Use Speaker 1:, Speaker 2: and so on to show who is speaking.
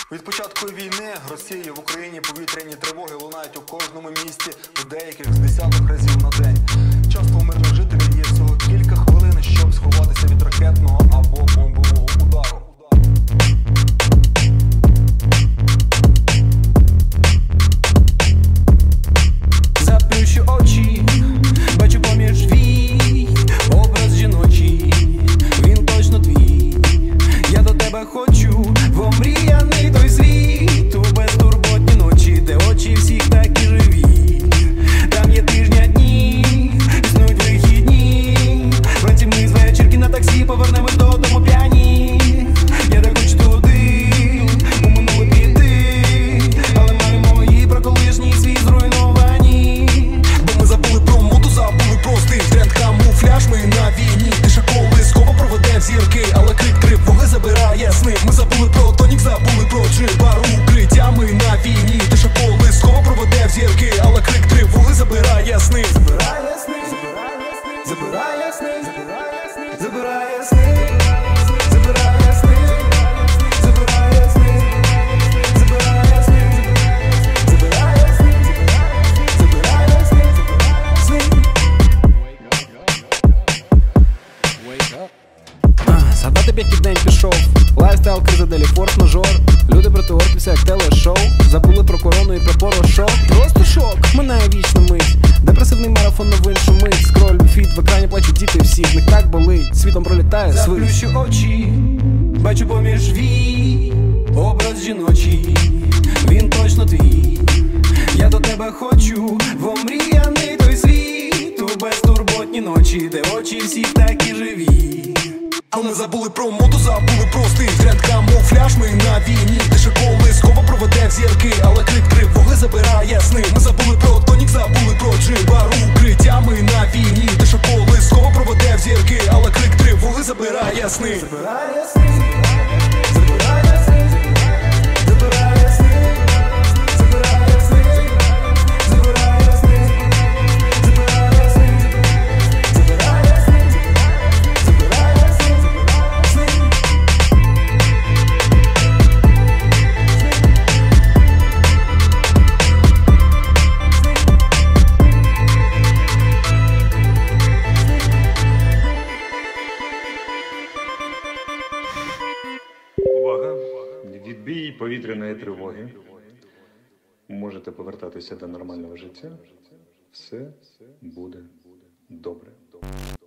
Speaker 1: Від початку війни Росії в Україні повітряні тривоги лунають у кожному місті, у деяких з десяток разів на день. Часто у мирних жителів є всього кілька хвилин, щоб сховатися від ракетного або бомбового удару.
Speaker 2: Заплющу очі, бачу поміж вій образ жіночий, він точно твій. Я до тебе хочу, в омріяний той світ, у безтурботні ночі, де очі всіх такі живі. Там є тижня дні, існують вихідні, вранці ми з вечірки на таксі повернемось додому п'яні. Я так хочу туди, у минуле піти, але маємо мої про колишній світ зруйновані.
Speaker 3: Бо ми забули про моду, забули про стиль, тренд, камуфляж, ми на війні. Тиша колисково проведем зірки, але крик тривоги забирає сни. Ми забули про тонік, забули про джин, бар укриття, ми на війні. Тиша колисково проведем зірки, але крик тривоги забирає сни.
Speaker 2: Забирає сни, забирає сни, забирає сни, забирає сни, забирає сни, забирає сни, забирає сни, забирає сни, згадати б, як день пішов, лайфстайл, криза, делі, форс-мажор. Люди проти орківся, як телешоу. Забули про корону і про порошок. Просто шок, минає вічна мить. Депресивний марафон новин шумить. Скроль, фіт, в екрані плачуть діти всі. В них так болить, світом пролітає свист. Заплющу очі, бачу поміж вій образ жіночий, він точно твій. Я до тебе хочу, в омріяний той світ, у безтурботні ночі, де очі всіх такі живі.
Speaker 3: А ми забули про моду, забули про стиль, тренд, камуфляж, ми на війні. Тиша колисково проведем зірки, але крик тривоги забирає сни. Ми забули про тонік, забули про джин, бар укриття, ми на війні. Тиша колисково проведем зірки, але крик тривоги забирає сни.
Speaker 2: Забирає сни, забирає сни, забирає сни, забирає сни, забирає сни, забирає сни, забирає сни, забирає сни.
Speaker 4: Увага! Відбій повітряної тривоги. Можете повертатися до нормального життя. Все буде добре.